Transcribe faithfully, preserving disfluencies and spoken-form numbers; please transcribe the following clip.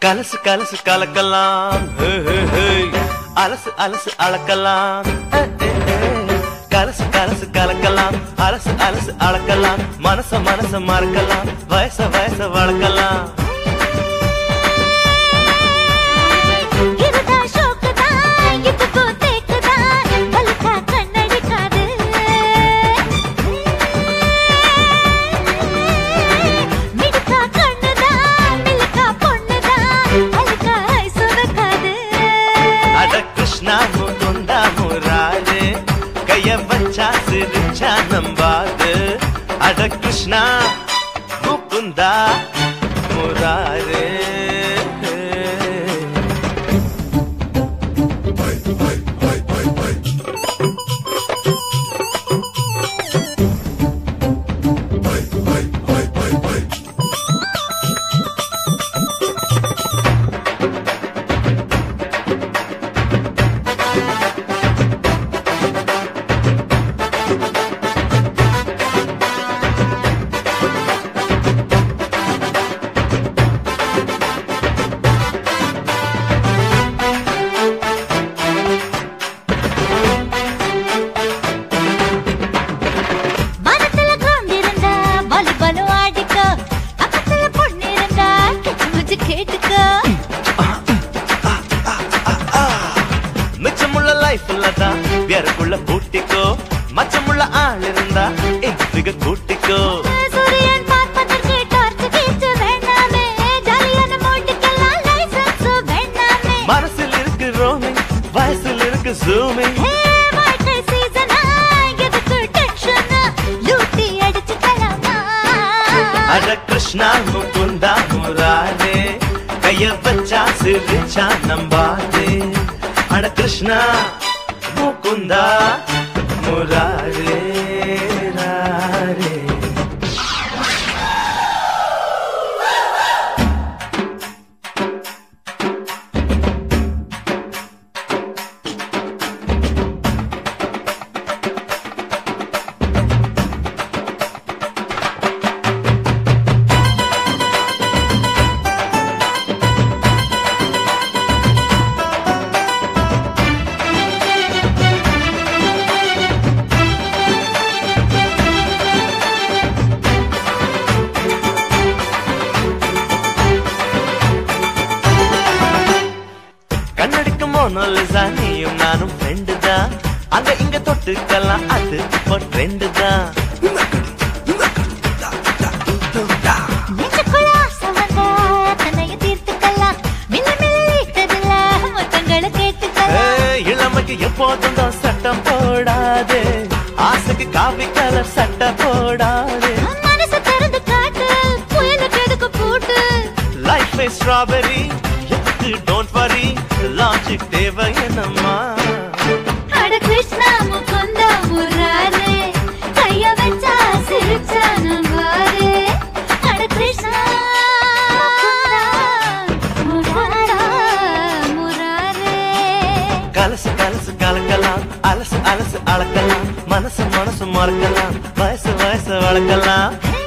கலசு கலசு கலக்கலாம், அலசு அலசு அளக்கலாம். கலசு கலசு கலக்கலாம், அலசு அலசு அளக்கலாம். மனச மனச மறக்கலாம், வயச வயச வளர்க்கலாம். बच्चा सिर्चा नंबाद अड कृष्णा मुकुंदा मुरारे வேறக்குள்ள பூட்டிக்கோ மச்சமுள்ள ஆள் இருந்தா எங்க கூட்டிக்கோ சூரியன் பார்ப்பதற்கு டார்ச் கீச்சு வேண்டாமே ஜாலியான மூட்டுக்கெல்லாம் லைசென்ஸ் வேண்டாமே மனசில் இருக்கு ரோமிங் வயசில் இருக்கு ஜூமிங் வாழ்க்கை சீசனா எதுக்கு டென்ஷன் லூட்டி அடிச்சுக்கலாமா அட கிருஷ்ணா முகுந்தா முராரே கைய வச்சா சிரிச்சா நம்பாதே அட கிருஷ்ணா मुकुंदा मुरारे रारे மோனோலிசா நீயும் நானும் ஃப்ரெண்டு தான் அங்க இங்க தொட்டுக்கலாம் அது இப்போ ட்ரெண்டு தான் இளமைக்கு எப்போதும் தான் சட்டம் போடாது ஆசைக்கு காவி கலர் சட்டை போடாது மனசு திறந்து காட்டு புயலுக்கு எதுக்கு பூட்டு life is strawberry Don't worry, logic தேவை என்னம்மா அட கிருஷ்ணா முகுந்தா முராரே கைய வச்சா சிரிச்சா நம்பாரே அட கிருஷ்ணா முகுந்தா முராரே கலசு கலசு கலக்கலாம் அலசு அலசு அளக்கலாம் மனசு மனசு மறக்கலாம் வயசு வயசு வளர்க்கலாம்